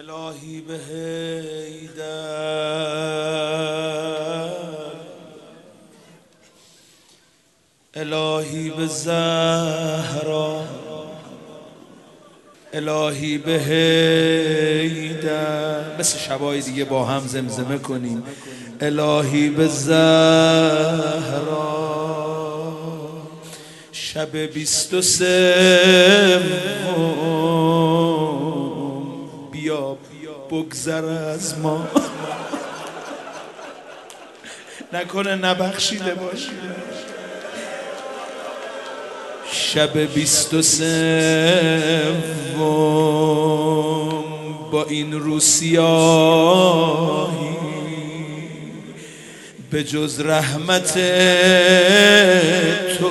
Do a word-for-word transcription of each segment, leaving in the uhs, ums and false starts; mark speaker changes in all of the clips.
Speaker 1: الهی به حیدر، الهی به زهرا، الهی به حیدر. مثل شبای دیگه با هم زمزمه کنیم. الهی به زهرا، شب بیست و سوم بیا بگذر از ما. نکنه نبخشیده باشی. شب بیست و سوم با این رو سیاهی، به جز رحمت تو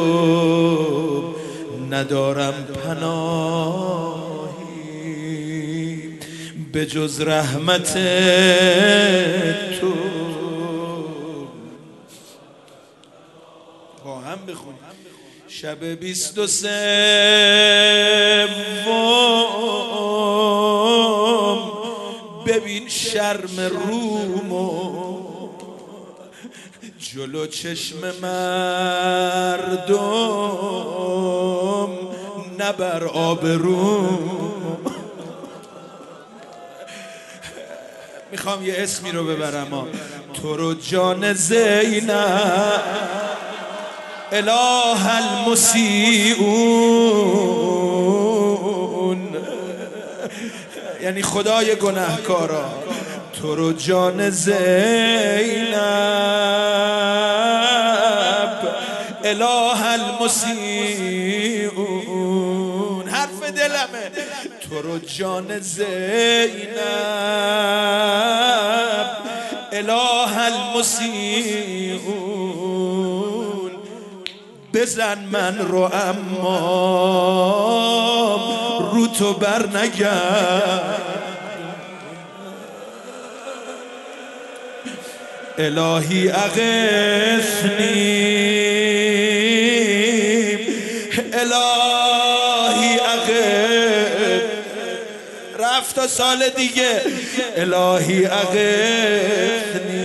Speaker 1: ندارم پناهی، به جز رحمت تو. با هم بخونیم. شب بیست و سوم ببین شرم رومو جلو چشم مردم، نبر آبروم. میخوام یه اسمی رو ببرم، تو رو جان زینب، اله المسیئون، یعنی خدای گناهکارا. تو رو جان زینب، اله المسیئون، حرف دلمه. تو رو جان زینب، اله المسیئون، بزن من رو اما رو تو بر نگرد. الهی اغثنی، الهی اغثنی. رفت تا سال دیگه. الهی اغثنی،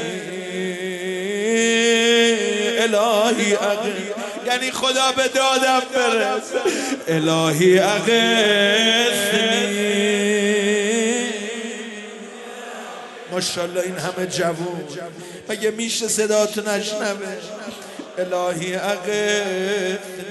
Speaker 1: الهی اغثنی، یعنی خدا به دادم برس. الهی اغثنی. ماشاءالله این همه جوون، مگه میشه صداتو نشنوه؟ الهی اغثنی.